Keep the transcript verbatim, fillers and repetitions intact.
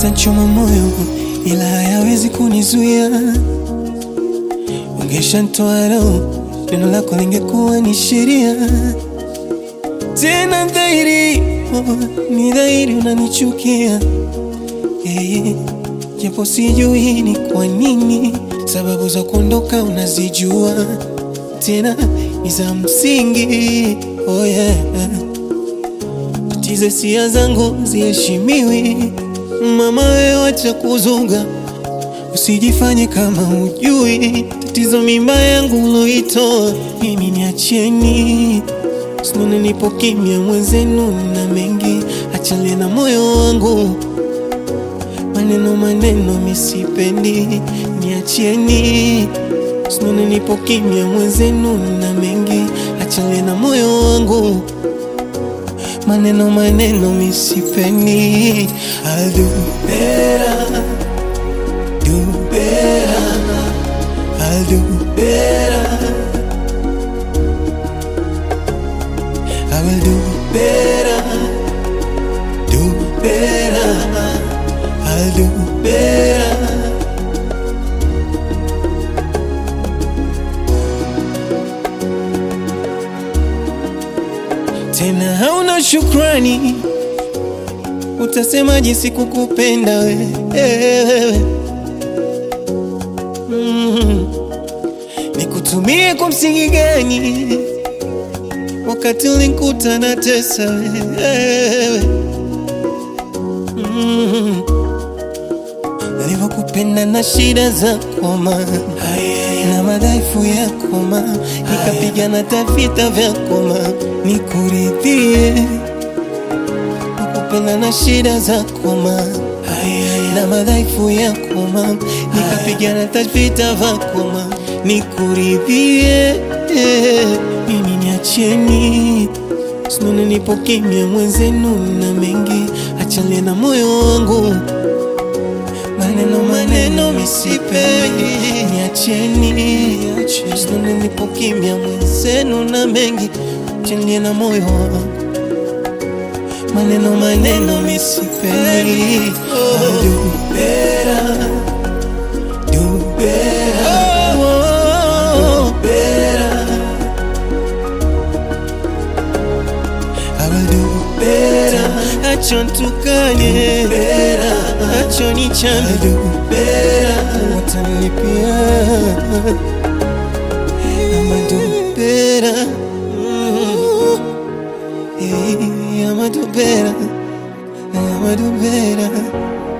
yatanchoma moyo ila hayawezi kunizuia. Ungeshanitoa roho, neno lako lingekuwa ni sheria. Tena dhahiri, oh, ni dhahiri unanichukia. Hey, japo sijui ni kwa nini, sababu za kuondoka unazijua. Tena ni za msingi, oh yeah. Tatizo hisia zangu ziheshimiwi. Mama wewe wacha kuzunga, usijifanye kama hujui. Tatizo mimba yangu uloitoa, mimi niacheni. Sinone nipo kimya mwenzenu na mengi, achane na moyo wangu. Maneno maneno misipendi, niacheni. Sinone nipo kimya mwenzenu na mengi, achane na moyo wangu. Maneno maneno misipendi. I'll do better, do better, I'll do better, I will do better, do better, I'll do better. Tena hauna shukrani, utasema jinsi kukupenda wewe. mm. Nikutumie kwa msingi gani wakati ulinikuta na tesa wewe? mm. Nilivyokupenda na shida zako ma, na madhaifu yako ma, nikapigana vita vyako ma, nikuridhie. Nakupenda na shida zako ma, na madhaifu yako ma, nikapigana vita vyako ma, nikuridhie. Mimi niacheni, sinone nipo kimya mwenzenu na mengi, achane na moyo wangu. Maneno maneno misipendi, niacheni. Sinone nipo kimya mwenzenu na mengi, achane na moyo wangu. Maneno maneno misipendi. I'll do better, do better, oh, do better, I will do better. Acho nitukane, acho nichane, I'll do better. Watanilipia, I'ma do better. Hey, I'ma do better, I'ma do better.